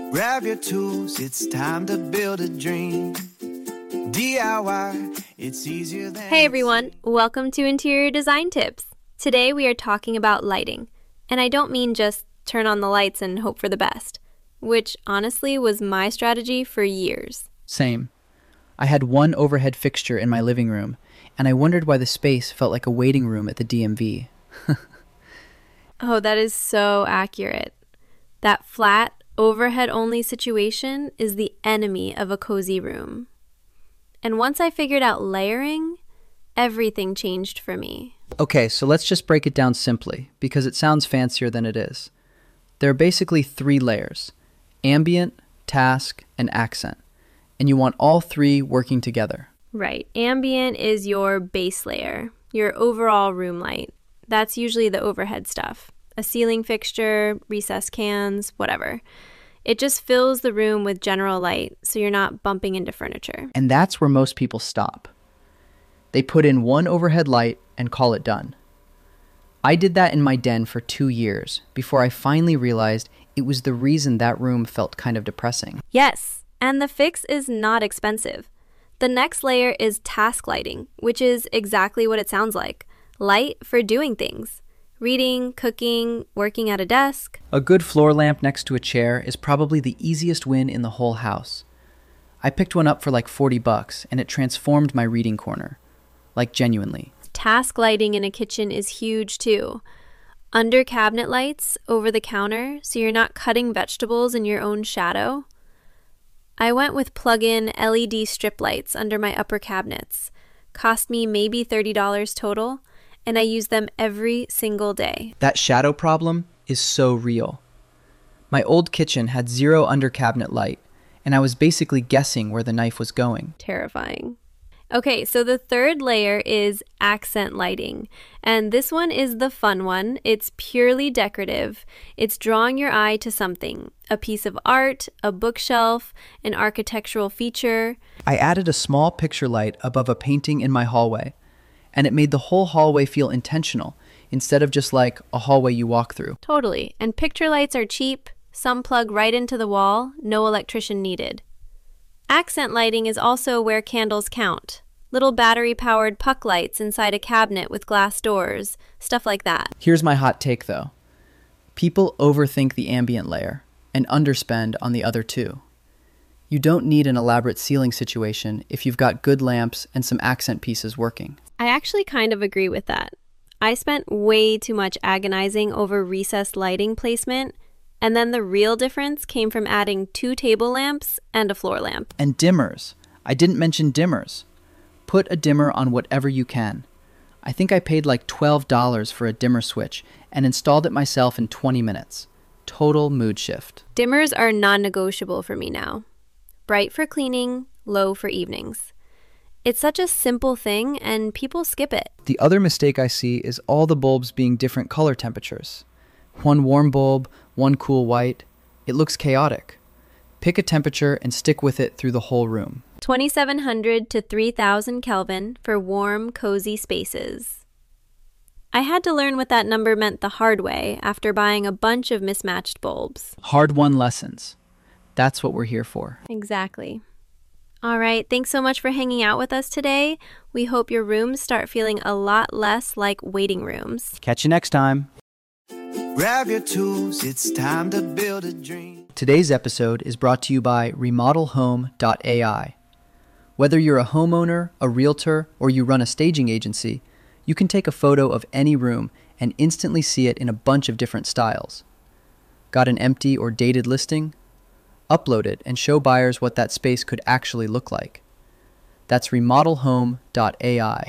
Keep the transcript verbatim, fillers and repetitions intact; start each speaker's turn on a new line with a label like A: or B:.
A: Grab your tools, it's time to build a dream. D I Y, it's easier than...
B: Hey everyone, welcome to Interior Design Tips. Today we are talking about lighting. And I don't mean just turn on the lights and hope for the best, which honestly was my strategy for years.
C: Same. I had one overhead fixture in my living room, and I wondered why the space felt like a waiting room at the D M V.
B: Oh, that is so accurate. That flat, overhead-only situation is the enemy of a cozy room. And once I figured out layering, everything changed for me.
C: Okay, so let's just break it down simply, because it sounds fancier than it is. There are basically three layers: ambient, task, and accent. And you want all three working together.
B: Right. Ambient is your base layer, your overall room light. That's usually the overhead stuff. A ceiling fixture, recessed cans, whatever. It just fills the room with general light, so you're not bumping into furniture.
C: And that's where most people stop. They put in one overhead light and call it done. I did that in my den for two years before I finally realized it was the reason that room felt kind of depressing.
B: Yes, and the fix is not expensive. The next layer is task lighting, which is exactly what it sounds like. Light for doing things. Reading, cooking, working at a desk.
C: A good floor lamp next to a chair is probably the easiest win in the whole house. I picked one up for like forty bucks, and it transformed my reading corner. Like, genuinely.
B: Task lighting in a kitchen is huge too. Under cabinet lights, over the counter, so you're not cutting vegetables in your own shadow. I went with plug-in L E D strip lights under my upper cabinets. Cost me maybe thirty dollars total, and I use them every single day.
C: That shadow problem is so real. My old kitchen had zero under cabinet light, and I was basically guessing where the knife was going.
B: Terrifying. Okay, so the third layer is accent lighting, and this one is the fun one. It's purely decorative. It's drawing your eye to something, a piece of art, a bookshelf, an architectural feature.
C: I added a small picture light above a painting in my hallway, and it made the whole hallway feel intentional instead of just like a hallway you walk through.
B: Totally, and picture lights are cheap. Some plug right into the wall, no electrician needed. Accent lighting is also where candles count. Little battery-powered puck lights inside a cabinet with glass doors, stuff like that.
C: Here's my hot take, though. People overthink the ambient layer and underspend on the other two. You don't need an elaborate ceiling situation if you've got good lamps and some accent pieces working.
B: I actually kind of agree with that. I spent way too much agonizing over recessed lighting placement, and then the real difference came from adding two table lamps and a floor lamp.
C: And dimmers. I didn't mention dimmers. Put a dimmer on whatever you can. I think I paid like twelve dollars for a dimmer switch and installed it myself in twenty minutes. Total mood shift.
B: Dimmers are non-negotiable for me now. Bright for cleaning, low for evenings. It's such a simple thing and people skip it.
C: The other mistake I see is all the bulbs being different color temperatures. One warm bulb, one cool white. It looks chaotic. Pick a temperature and stick with it through the whole room.
B: twenty-seven hundred to three thousand Kelvin for warm, cozy spaces. I had to learn what that number meant the hard way after buying a bunch of mismatched bulbs.
C: Hard-won lessons. That's what we're here for.
B: Exactly. All right, thanks so much for hanging out with us today. We hope your rooms start feeling a lot less like waiting rooms.
C: Catch you next time.
A: Grab your tools, it's time to build a dream.
C: Today's episode is brought to you by remodel home dot A I. Whether you're a homeowner, a realtor, or you run a staging agency, you can take a photo of any room and instantly see it in a bunch of different styles. Got an empty or dated listing? Upload it and show buyers what that space could actually look like. That's remodel home dot A I.